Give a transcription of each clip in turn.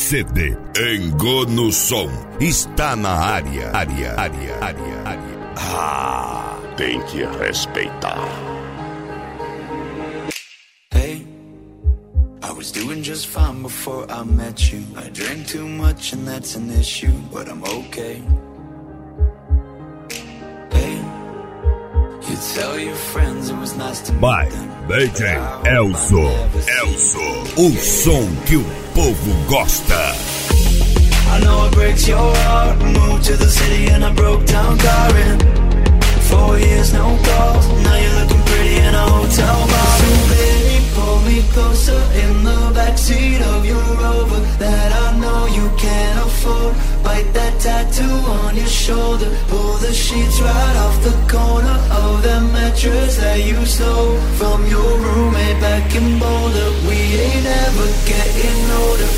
CD. Engono Som está na área. Ah, tem que respeitar. Hey, I was doing just fine before I met you. I drink too much and that's an issue, but I'm okay. Hey, you tell your friends it was nice to meet By them. DJ Elso, o som que o povo gosta. I know it breaks your heart. Moved to the city and I broke down crying. 4 years, no calls. Now you're looking pretty in a hotel bar. So baby, pull me closer in the backseat of your Rover that I know you can't afford. Bite that tattoo on your shoulder. Pull the sheets right off the corner of that mattress that you stole from your roommate back in Boulder. We ain't ever getting older.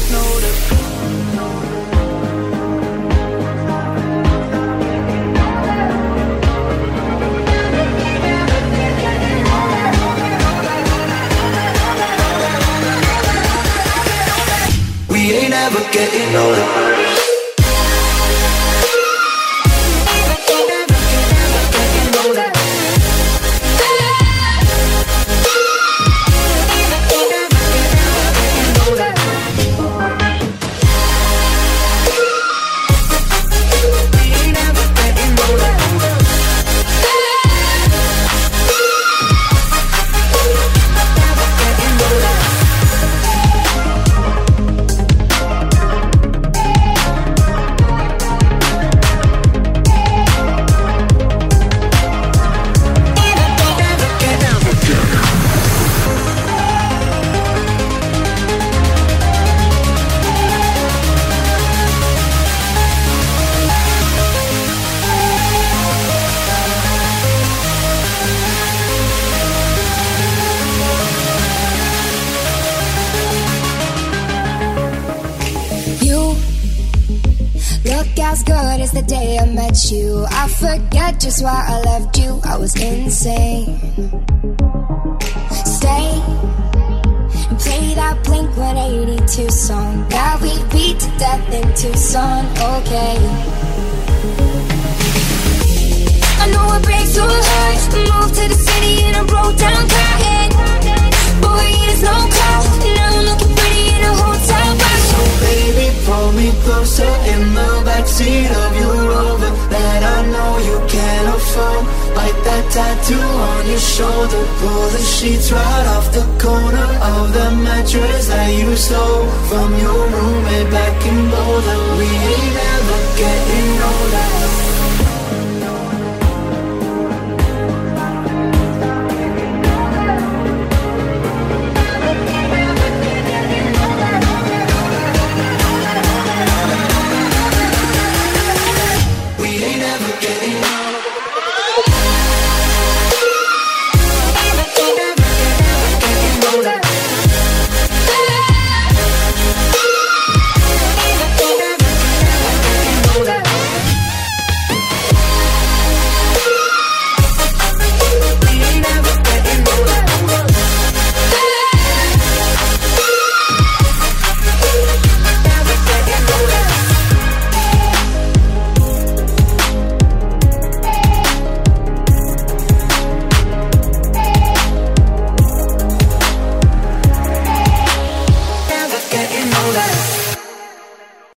We ain't ever getting older. As good as the day I met you. I forget just why I left you. I was insane. Stay and play that Blink-182 song that we beat to death in Tucson. Okay, I know it breaks your heart. Moved to the city and I broke down crying. 4 years, no call. Now I'm looking pretty in a hotel bar. So baby, pull me closer in the backseat of your Rover that I know you can't afford. Bite that tattoo on your shoulder. Pull the sheets right off the corner of the mattress that you stole from your roommate back in Boulder. We ain't ever getting older.